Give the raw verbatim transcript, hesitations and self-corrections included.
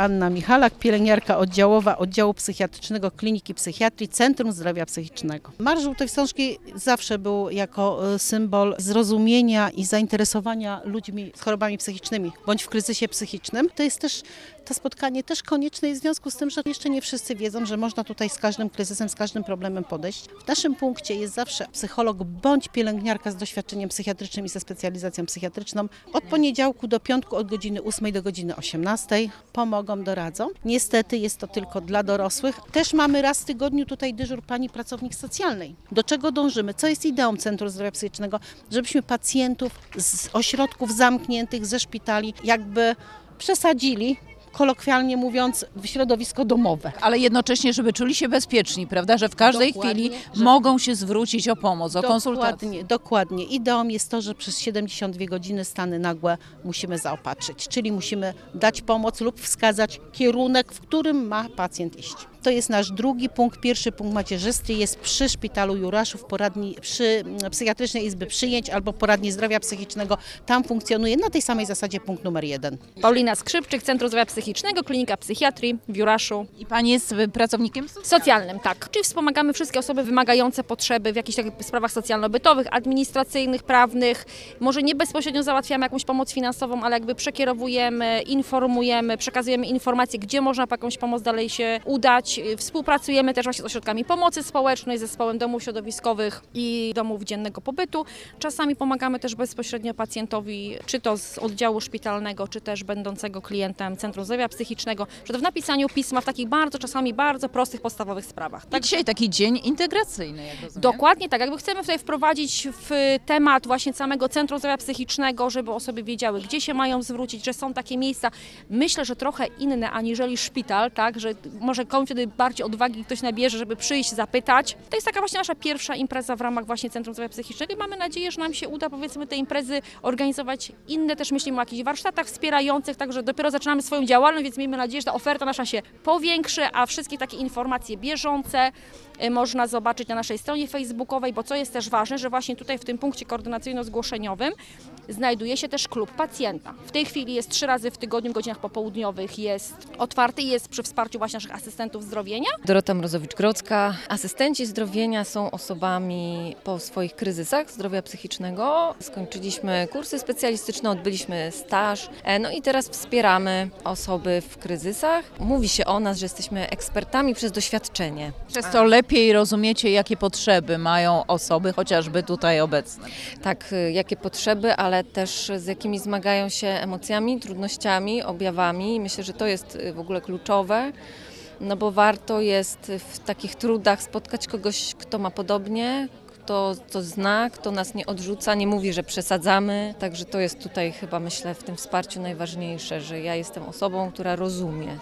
Anna Michalak, pielęgniarka oddziałowa oddziału psychiatrycznego Kliniki Psychiatrii Centrum Zdrowia Psychicznego. Marsz Żółtej Wstążki zawsze był jako symbol zrozumienia i zainteresowania ludźmi z chorobami psychicznymi bądź w kryzysie psychicznym. To jest też to spotkanie też konieczne jest w związku z tym, że jeszcze nie wszyscy wiedzą, że można tutaj z każdym kryzysem, z każdym problemem podejść. W naszym punkcie jest zawsze psycholog bądź pielęgniarka z doświadczeniem psychiatrycznym i ze specjalizacją psychiatryczną. Od poniedziałku do piątku od godziny ósmej do godziny osiemnastej pomogą, doradzą. Niestety jest to tylko dla dorosłych. Też mamy raz w tygodniu tutaj dyżur pani pracownik socjalnej. Do czego dążymy? Co jest ideą Centrum Zdrowia Psychicznego? Żebyśmy pacjentów z ośrodków zamkniętych, ze szpitali jakby przesadzili, kolokwialnie mówiąc, w środowisko domowe. Ale jednocześnie, żeby czuli się bezpieczni, prawda, że w każdej Dokładnie, chwili że... mogą się zwrócić o pomoc, o konsultację. Dokładnie, dokładnie. Ideą jest to, że przez siedemdziesiąt dwie godziny stany nagłe musimy zaopatrzyć, czyli musimy dać pomoc lub wskazać kierunek, w którym ma pacjent iść. To jest nasz drugi punkt. Pierwszy punkt macierzysty jest przy Szpitalu Juraszów, poradni, przy Psychiatrycznej Izby Przyjęć albo Poradni Zdrowia Psychicznego. Tam funkcjonuje na tej samej zasadzie punkt numer jeden. Paulina Skrzypczyk, Centrum Zdrowia Psychicznego, Klinika Psychiatrii w Juraszu. I pani jest pracownikiem socjalnym? Socjalnym, tak. Czyli wspomagamy wszystkie osoby wymagające potrzeby w jakichś takich sprawach socjalno-bytowych, administracyjnych, prawnych. Może nie bezpośrednio załatwiamy jakąś pomoc finansową, ale jakby przekierowujemy, informujemy, przekazujemy informacje, gdzie można po jakąś pomoc dalej się udać. Współpracujemy też właśnie z ośrodkami pomocy społecznej, zespołem domów środowiskowych i domów dziennego pobytu. Czasami pomagamy też bezpośrednio pacjentowi, czy to z oddziału szpitalnego, czy też będącego klientem Centrum Zdrowia Psychicznego, czy to w napisaniu pisma w takich bardzo, czasami bardzo prostych, podstawowych sprawach. Tak, dzisiaj taki dzień integracyjny, jak rozumiem. Dokładnie tak. Jakby chcemy tutaj wprowadzić w temat właśnie samego Centrum Zdrowia Psychicznego, żeby osoby wiedziały, gdzie się mają zwrócić, że są takie miejsca, myślę, że trochę inne aniżeli szpital, tak, że może komuś wtedy bardziej odwagi ktoś nabierze, żeby przyjść, zapytać. To jest taka właśnie nasza pierwsza impreza w ramach właśnie Centrum Zdrowia Psychicznego i mamy nadzieję, że nam się uda, powiedzmy, te imprezy organizować inne. Też myślimy o jakichś warsztatach wspierających, także dopiero zaczynamy swoją działalność, więc miejmy nadzieję, że ta oferta nasza się powiększy, a wszystkie takie informacje bieżące można zobaczyć na naszej stronie facebookowej, bo co jest też ważne, że właśnie tutaj w tym punkcie koordynacyjno-zgłoszeniowym znajduje się też klub pacjenta. W tej chwili jest trzy razy w tygodniu w godzinach popołudniowych jest otwarty, jest przy wsparciu właśnie naszych asystentów zdrowienia. Dorota Mrozowicz-Grodzka. Asystenci zdrowienia są osobami po swoich kryzysach zdrowia psychicznego. Skończyliśmy kursy specjalistyczne, odbyliśmy staż, no i teraz wspieramy osoby w kryzysach. Mówi się o nas, że jesteśmy ekspertami przez doświadczenie. Przez to lepiej rozumiecie, jakie potrzeby mają osoby, chociażby tutaj obecne. Tak, jakie potrzeby, ale też z jakimi zmagają się emocjami, trudnościami, objawami. Myślę, że to jest w ogóle kluczowe. No bo warto jest w takich trudach spotkać kogoś, kto ma podobnie, kto to zna, kto nas nie odrzuca, nie mówi, że przesadzamy. Także to jest tutaj chyba, myślę, w tym wsparciu najważniejsze, że ja jestem osobą, która rozumie.